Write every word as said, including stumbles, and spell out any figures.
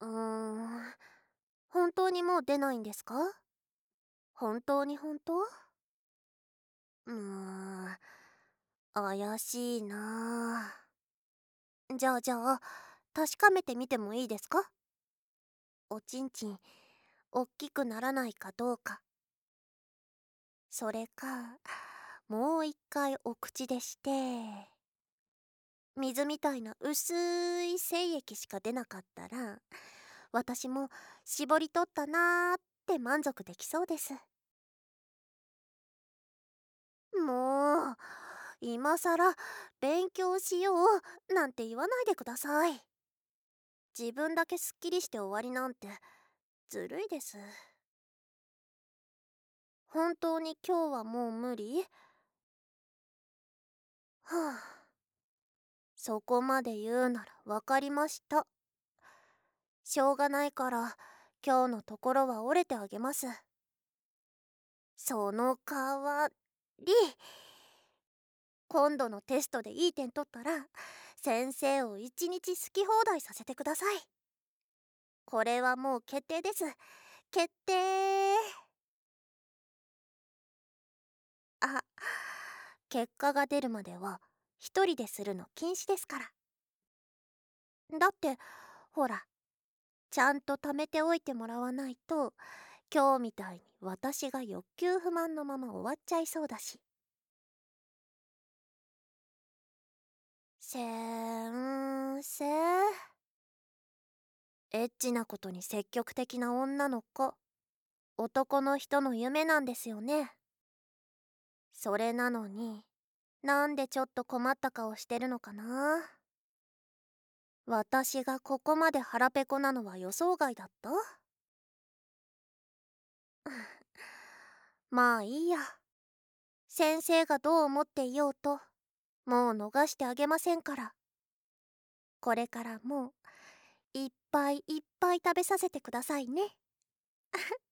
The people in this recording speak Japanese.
うーん、本当にもう出ないんですか？本当に本当？うーん、怪しいなあ。じゃあじゃあ、確かめてみてもいいですか？おちんちん、おっきくならないかどうか。それか、もう一回お口でして、水みたいな薄い精液しか出なかったら、私も絞り取ったなーって満足できそうです。もう、今さら勉強しようなんて言わないでください。自分だけすっきりして終わりなんてずるいです。本当に今日はもう無理？はあ、そこまで言うならわかりました。しょうがないから今日のところは折れてあげます。その代わり、今度のテストでいい点取ったら先生を一日好き放題させてください。これはもう決定です。決定。あ、結果が出るまでは一人でするの禁止ですから。だってほら、ちゃんと貯めておいてもらわないと今日みたいに私が欲求不満のまま終わっちゃいそうだし。先生、エッチなことに積極的な女の子、男の人の夢なんですよね。それなのに、なんでちょっと困った顔してるのかな。私がここまで腹ペコなのは予想外だった？まあいいや。先生がどう思っていようと、もう逃してあげませんから。これからもいっぱいいっぱい食べさせてくださいね。